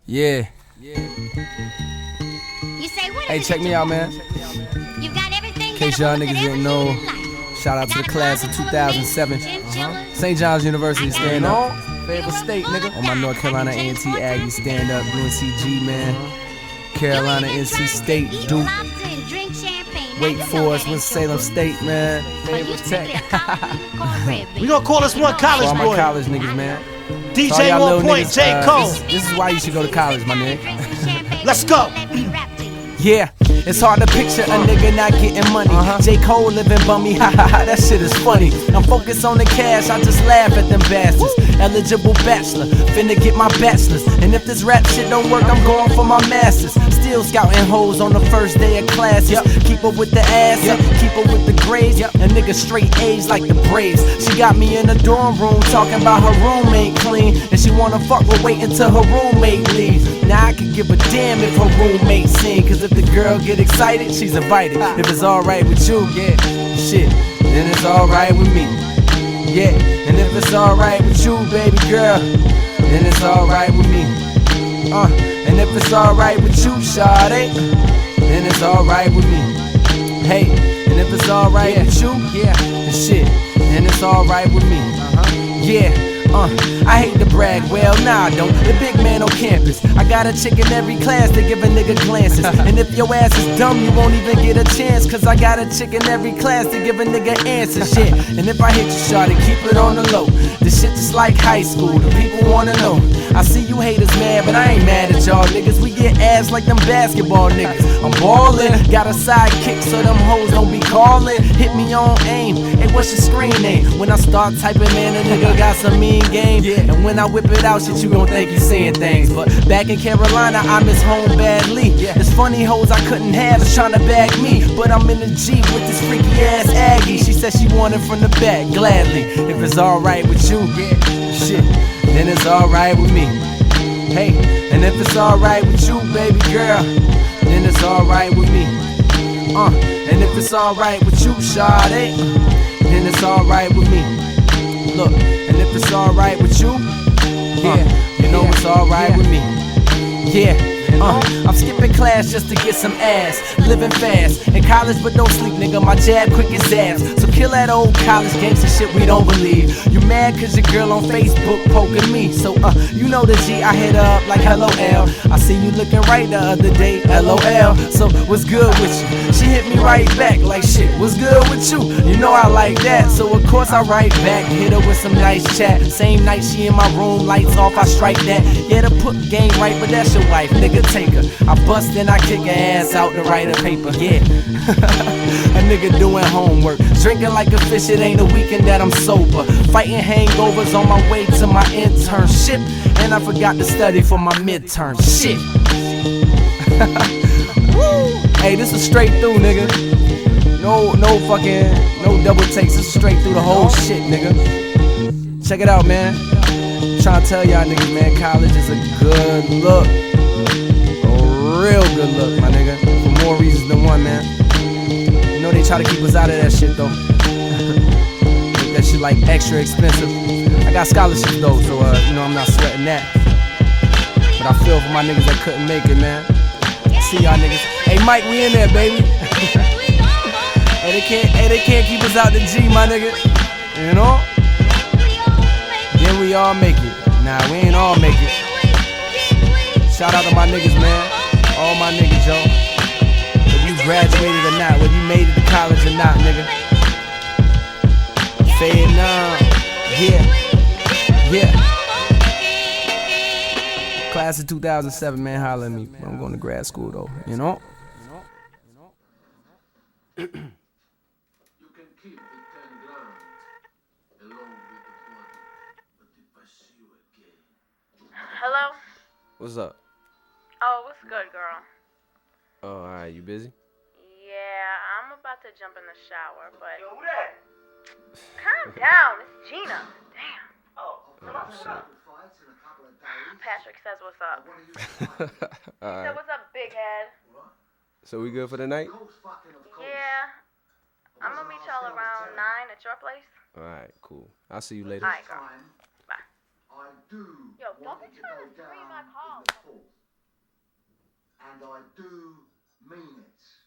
Yeah. You say, what Hey, is it check that me you out, want? man. You got everything In case that a y'all woman niggas could ever didn't know, need in life. shout out to the class of 2007. Chinchillas. St. John's University, stand up. Favorite state, nigga. On my North Carolina A&T Aggie, stand up. UNCG, man. Carolina, NC State, Duke, Wake Forest, Winston-Salem State, man. Favorite tech. We gonna call this one For college all my boy. college niggas, man. To all DJ y'all 1 little Point, niggas, J. Cole. This is why you should go to college, my nigga. Let's go. Yeah, it's hard to picture a nigga not getting money. J. Cole living bummy, ha ha ha, that shit is funny. I'm focused on the cash, I just laugh at them bastards. Eligible bachelor, finna get my bachelor's. And if this rap shit don't work, I'm going for my master's. Still scouting hoes on the first day of classes. Keep up with the ass, keep up with the grades. And nigga straight A's like the Braves. She got me in the dorm room talking about her roommate clean. And she wanna fuck but wait until her roommate leaves. Now I could give a damn if her roommate sing. Cause if the girl get excited, she's invited. If it's alright with you, yeah, shit, then it's alright with me. Yeah, and if it's alright with you, baby girl, then it's alright with me. And if it's alright with you, shawty, then it's alright with me. Hey, and if it's alright with you, yeah, and shit, then it's alright with me. Yeah. I hate to brag, well, nah, I don't. The big man on campus. I got a chick in every class to give a nigga glances. And if your ass is dumb, you won't even get a chance. Cause I got a chick in every class to give a nigga answers. Shit. And if I hit you, shawty, keep it on the low. This shit just like high school, the people wanna know. I see you haters mad, but I ain't mad at y'all niggas. We get ass like them basketball niggas. I'm ballin', got a sidekick so them hoes don't be callin'. Hit me on aim, hey, what's your screen name? When I start typing, man, a nigga got some mean game. And when I whip it out, shit, you gon' think you seeing things. But back in Carolina, I miss home badly. There's funny hoes I couldn't have, is tryna bag me. But I'm in the Jeep with this freaky ass Aggie. She said she wanted from the back, gladly. If it's alright with you, shit, then it's alright with me. Hey, and if it's alright with you, baby girl, then it's alright with me. And if it's alright with you, shawty, then it's alright with me. Look, and if it's alright with you, you know it's alright with me. Yeah. I'm skipping class just to get some ass. Living fast in college, but don't sleep, nigga. My jab quick as ass. So kill that old college gangsta shit we don't believe. You mad cause your girl on Facebook poking me. So you know the G, I hit her up like hello L. I see you looking right the other day, LOL. So what's good with you? She hit me right back like shit, what's good with you? You know I like that, so of course I write back. Hit her with some nice chat. Same night she in my room, lights off, I strike that. Yeah, to put game right, but that's your wife, nigga. Take her. I bust and I kick her ass out to write a paper. Yeah, a nigga doing homework, drinking like a fish. It ain't a weekend that I'm sober. Fighting hangovers on my way to my internship, and I forgot to study for my midterm. Shit. Hey, this is straight through, nigga. No double takes. This is straight through the whole shit, nigga. Check it out, man. I'm trying to tell y'all niggas, man, college is a good look. Real good look, my nigga. For more reasons than one, man. You know they try to keep us out of that shit, though. Make that shit like extra expensive. I got scholarships, though, so you know I'm not sweating that. But I feel for my niggas that couldn't make it, man. See y'all niggas. Hey, Mike, we in there, baby. Hey, they can't keep us out the G, my nigga. You know? Then we all make it. Nah, we ain't all make it. Shout out to my niggas, man. All my niggas, yo. Whether you graduated or not, whether you made it to college or not, nigga. Vietnam, yeah. Class of 2007, man, holla at me. I'm going to grad school, though, you know? You can keep the 10 grand along with the body, but they pursue again. Hello? What's up? Oh, what's good, girl? Oh, alright, you busy? Yeah, I'm about to jump in the shower, but... Yo, who that? Calm down, it's Gina. Damn. Oh, shit. Patrick says what's up. He said what's up, big head? So we good for the night? Yeah. I'm gonna meet y'all around 9 at your place. Alright, cool. I'll see you later. Alright, girl. Bye. I do Yo, don't want be it to trying go to screen my down call. in the fourth. And I do mean it.